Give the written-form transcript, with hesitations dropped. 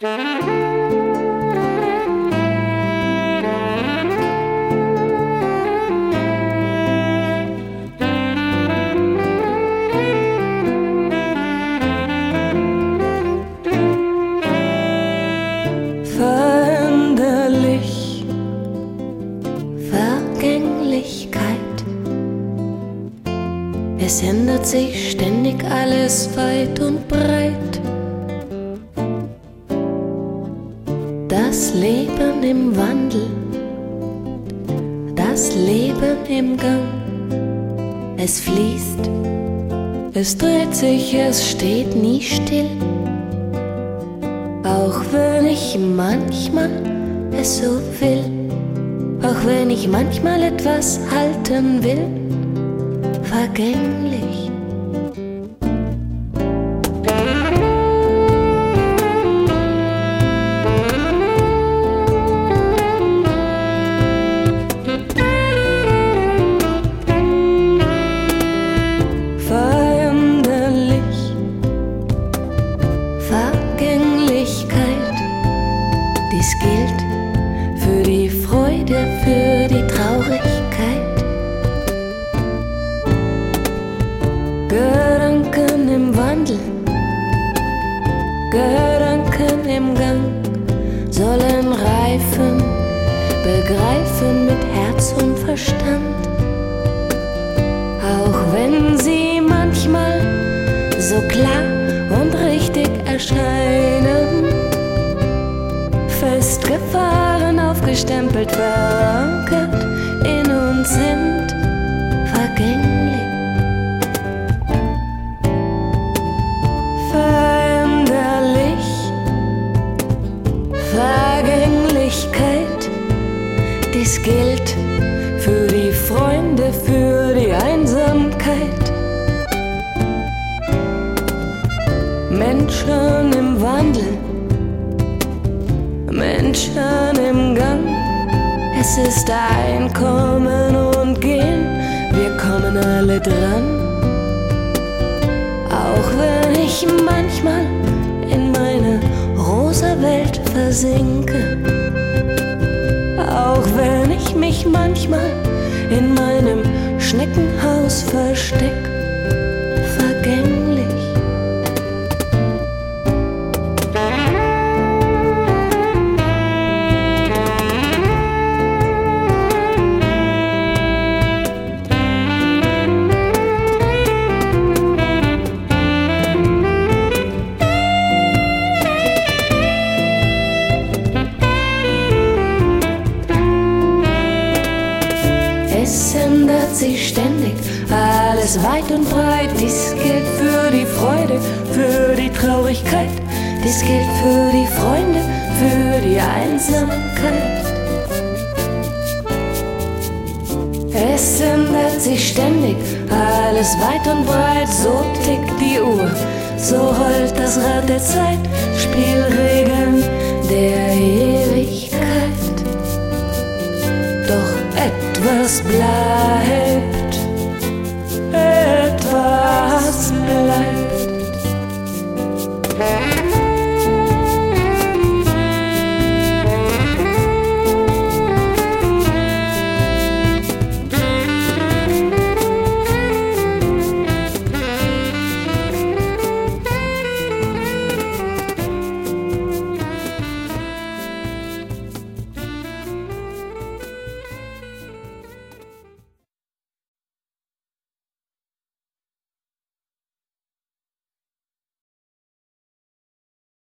Veränderlich, Vergänglichkeit. Es ändert sich ständig alles weit und breit. Das Leben im Wandel, das Leben im Gang. Es fließt, es dreht sich, es steht nie still. Auch wenn ich manchmal es so will, auch wenn ich manchmal etwas halten will, vergänglich. Veränderlich, Vergänglichkeit. Dies gilt für die Freude, für die Traurigkeit. Gedanken im Wandel, Gedanken im Gang sollen reifen, begreifen mit Herz und Verstand. Auch wenn sie manchmal so klar und richtig erscheinen, festgefahren, aufgestempelt, verankert in uns sind, vergänglich. Veränderlich, Vergänglichkeit. Dies gilt für die Freunde, für die Einsamkeit. Menschen im Wandel, Menschen im Gang. Es ist ein Kommen und Gehen, wir kommen alle dran. Auch wenn ich manchmal in meine rosa Welt versinke, auch wenn ich mich manchmal in meinem Schneckenhaus versteck, vergänglich. Es ändert sich ständig, alles weit und breit. Dies gilt für die Freude, für die Traurigkeit. Dies gilt für die Freunde, für die Einsamkeit. Es ändert sich ständig, alles weit und breit. So tickt die Uhr, so rollt das Rad der Zeit. Spielregeln der Ewigkeit. Doch etwas bleibt, etwas bleibt.